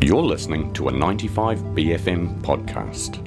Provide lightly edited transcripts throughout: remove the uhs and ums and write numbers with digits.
You're listening to a 95BFM podcast.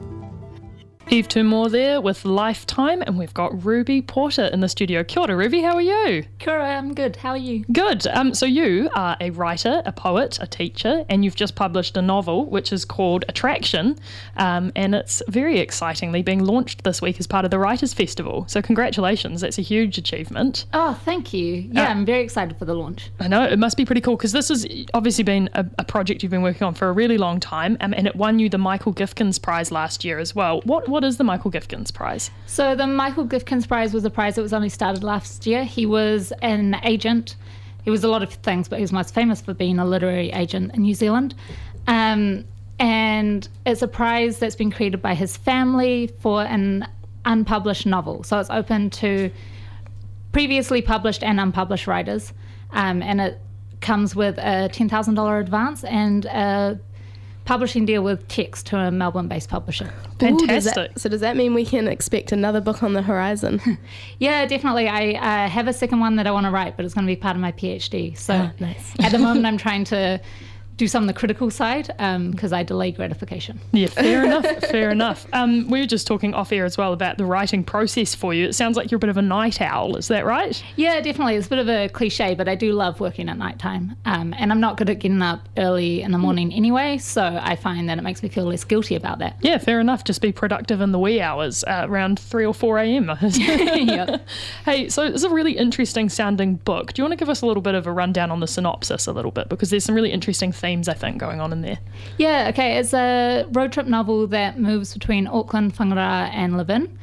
Eve Tumor there with Lifetime, and we've got Ruby Porter in the studio. Kia ora, Ruby, how are you? Kia ora, I'm good. How are you? Good. So you are a writer, a poet, a teacher, and you've just published a novel which is called Attraction, and it's very excitingly being launched this week as part of the Writers' Festival. So congratulations, that's a huge achievement. Oh, thank you. Yeah, I'm very excited for the launch. I know, it must be pretty cool because this has obviously been a project you've been working on for a really long time, and it won you the Michael Gifkins Prize last year as well. What is the Michael Gifkins Prize? So the Michael Gifkins Prize was a prize that was only started last year. He was an agent. He was a lot of things, but he was most famous for being a literary agent in New Zealand. And it's a prize that's been created by his family for an unpublished novel. So it's open to previously published and unpublished writers. And it comes with a $10,000 advance and a publishing deal with Text, to a Melbourne-based publisher. Fantastic. Does that mean we can expect another book on the horizon? Yeah, definitely. I have a second one that I want to write, but it's going to be part of my PhD. So nice. At the moment, I'm trying to do some of the critical side because I delay gratification. Yeah, fair enough. We were just talking off air as well about the writing process for you. It sounds like you're a bit of a night owl, is that right? Yeah, definitely. It's a bit of a cliche, but I do love working at nighttime. And I'm not good at getting up early in the morning anyway, so I find that it makes me feel less guilty about that. Yeah, fair enough. Just be productive in the wee hours around 3 or 4 a.m. Yep. Hey, so it's a really interesting sounding book. Do you want to give us a little bit of a rundown on the synopsis a little bit? Because there's some really interesting themes, I think, going on in there. Yeah, okay. It's a road trip novel that moves between Auckland, Whangaroa and Levin.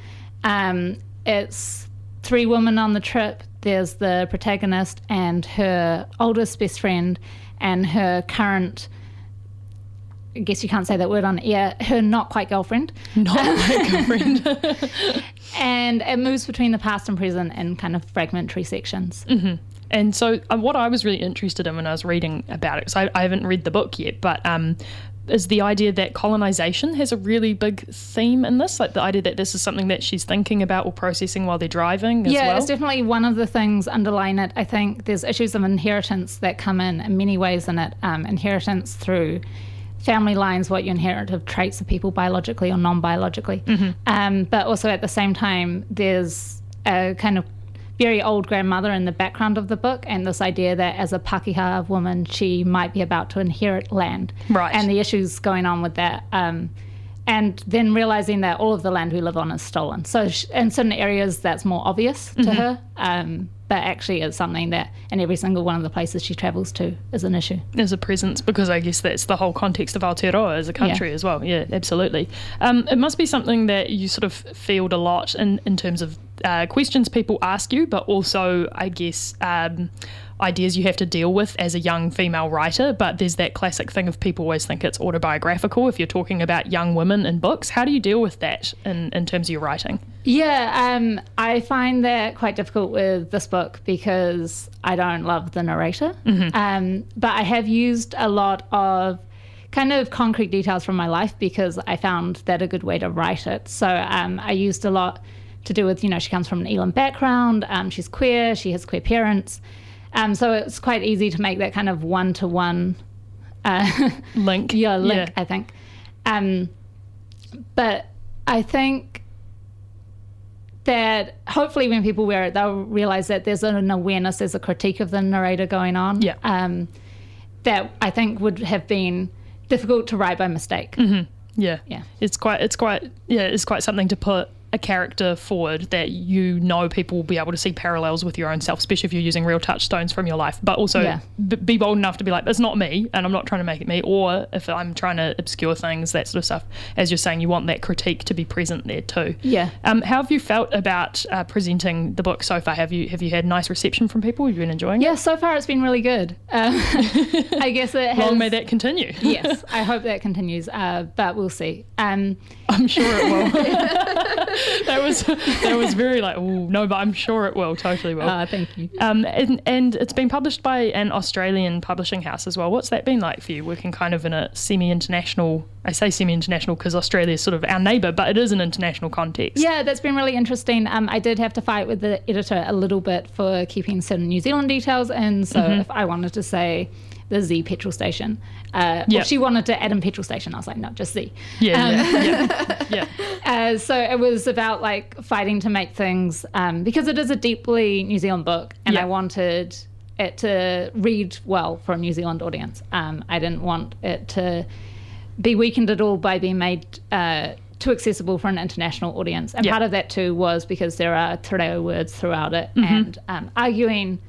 It's 3 women on the trip. There's the protagonist and her oldest best friend and her current, I guess you can't say that word on air, her not quite girlfriend. Not quite girlfriend. And it moves between the past and present in kind of fragmentary sections. Mm-hmm. And so what I was really interested in when I was reading about it, because I haven't read the book yet, but is the idea that colonisation has a really big theme in this, like the idea that this is something that she's thinking about or processing while they're driving as well? Yeah, it's definitely one of the things underlying it. I think there's issues of inheritance that come in many ways in it. Inheritance through family lines, what you inherit of traits of people biologically or non-biologically. Mm-hmm. But also at the same time, there's a kind of very old grandmother in the background of the book, and this idea that as a Pakeha woman, she might be about to inherit land. Right. And the issues going on with that. And then realizing that all of the land we live on is stolen. So in certain areas, that's more obvious to her. But actually it's something that in every single one of the places she travels to is an issue. As a presence, because I guess that's the whole context of Aotearoa as a country as well. Yeah, absolutely. It must be something that you sort of field a lot in terms of questions people ask you, but also, I guess, ideas you have to deal with as a young female writer. But there's that classic thing of people always think it's autobiographical if you're talking about young women in books. How do you deal with that in terms of your writing? Yeah, I find that quite difficult with this book because I don't love the narrator. Mm-hmm. But I have used a lot of kind of concrete details from my life because I found that a good way to write it. So I used a lot to do with, she comes from an Elam background, she's queer, she has queer parents. So it's quite easy to make that kind of one-to-one link. I think. But I think that hopefully when people wear it, they'll realize that there's an awareness, there's a critique of the narrator going on. Yeah. That I think would have been difficult to write by mistake. Mm-hmm. Yeah. Yeah. It's quite something to put a character forward that people will be able to see parallels with your own self, especially if you're using real touchstones from your life, but also be bold enough to be like, it's not me and I'm not trying to make it me, or if I'm trying to obscure things, that sort of stuff. As you're saying, you want that critique to be present there too. Yeah. How have you felt about presenting the book so far? Have you had nice reception from people? Have you been enjoying it? Yeah, so far it's been really good. I guess it has. Long may that continue. Yes, I hope that continues, but we'll see. I'm sure it will. That was very like, oh no, but I'm sure it will, totally will. Thank you. And it's been published by an Australian publishing house as well. What's that been like for you, working kind of in a semi-international, I say semi-international because Australia is sort of our neighbour, but it is an international context. Yeah, that's been really interesting. I did have to fight with the editor a little bit for keeping certain New Zealand details in, so if I wanted to say the Z petrol station. Well, she wanted to add in petrol station. I was like, no, just Z. So it was about like fighting to make things, because it is a deeply New Zealand book, and I wanted it to read well for a New Zealand audience. I didn't want it to be weakened at all by being made too accessible for an international audience. And part of that too was because there are te reo words throughout it, and arguing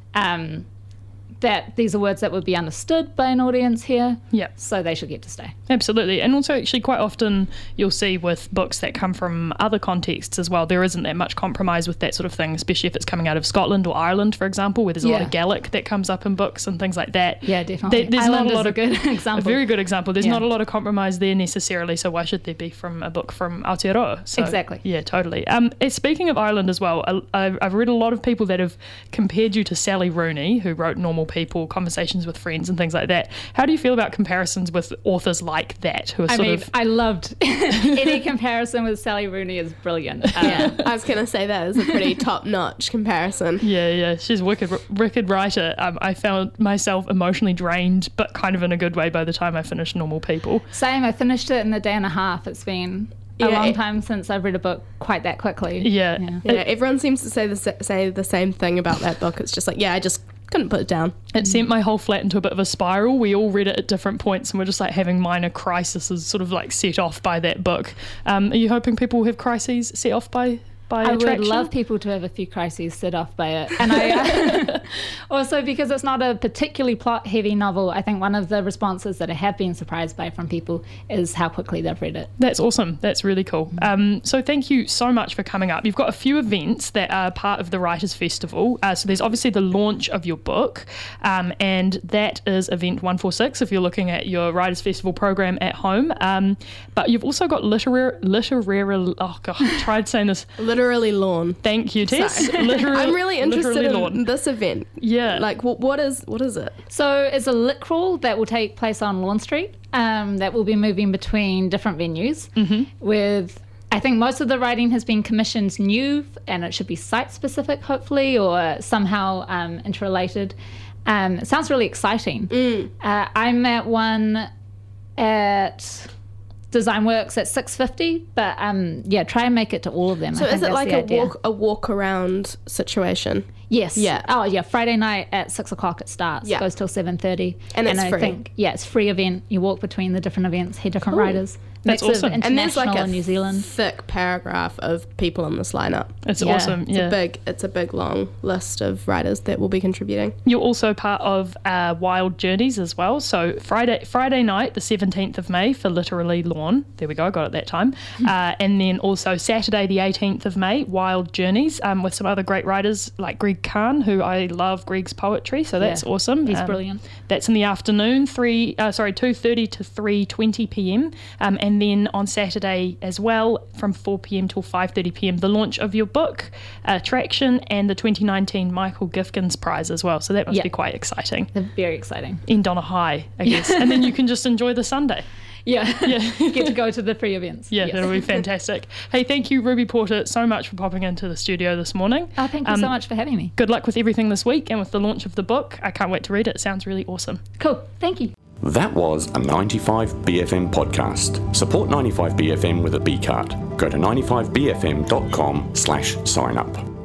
that these are words that would be understood by an audience here, so they should get to stay. Absolutely. And also actually quite often you'll see with books that come from other contexts as well, there isn't that much compromise with that sort of thing, especially if it's coming out of Scotland or Ireland, for example, where there's a lot of Gaelic that comes up in books and things like that. Yeah, definitely. There's Ireland not a lot is of a good example. A very good example. There's not a lot of compromise there necessarily, so why should there be from a book from Aotearoa? So, exactly. Yeah, totally. Speaking of Ireland as well, I've read a lot of people that have compared you to Sally Rooney, who wrote Normal People, Conversations with Friends and things like that. How do you feel about comparisons with authors like that who are I loved any comparison with Sally Rooney is brilliant. I was going to say that is a pretty top-notch comparison. Yeah, she's a wicked writer. I found myself emotionally drained, but kind of in a good way by the time I finished Normal People. Same, I finished it in a day and a half. It's been a long time since I've read a book quite that quickly. Yeah. Everyone seems to say the same thing about that book. It's just like, I just couldn't put it down. It sent my whole flat into a bit of a spiral. We all read it at different points and we're just like having minor crises sort of like set off by that book. Are you hoping people will have crises set off by I would love people to have a few crises set off by it. And I also, because it's not a particularly plot-heavy novel, I think one of the responses that I have been surprised by from people is how quickly they've read it. That's awesome. That's really cool. So thank you so much for coming up. You've got a few events that are part of the Writers' Festival. So there's obviously the launch of your book, and that is event 146 if you're looking at your Writers' Festival program at home. But you've also got Literally Lawn. Thank you, Tess. I'm really interested in this event. Yeah. Like, what is it? So it's a lit crawl that will take place on Lawn Street, that will be moving between different venues with, I think most of the writing has been commissioned new, and it should be site-specific, hopefully, or somehow interrelated. It sounds really exciting. I'm at one at Design Works at 6:50, but try and make it to all of them. So is it like a walk around situation? Yes. Yeah. Oh yeah. Friday night at 6:00 it starts. Yeah. Goes till 7:30. And it's free. I think it's free event. You walk between the different events, hear different writers. That's awesome. And there's like a New Zealand thick paragraph of people on this lineup. It's awesome. It's a big long list of writers that will be contributing. You're also part of Wild Journeys as well. So Friday night, the 17th of May for Literally Lawn. There we go, I got it that time. And then also Saturday, the 18th of May, Wild Journeys, with some other great writers like Greg Kahn, who I love Greg's poetry. So that's awesome. He's brilliant. That's in the afternoon, 2:30 to 3:20 p.m. And then on Saturday as well, from 4 p.m. till 5:30 p.m, the launch of your book, Traction, and the 2019 Michael Gifkins Prize as well. So that must be quite exciting. They're very exciting. End on a high, I guess. And then you can just enjoy the Sunday. Yeah. Get to go to the free events. Yeah, that'll be fantastic. Hey, thank you, Ruby Porter, so much for popping into the studio this morning. Oh, thank you so much for having me. Good luck with everything this week and with the launch of the book. I can't wait to read it. It sounds really awesome. Cool. Thank you. That was a 95BFM podcast. Support 95BFM with a B card. Go to 95BFM.com/sign up.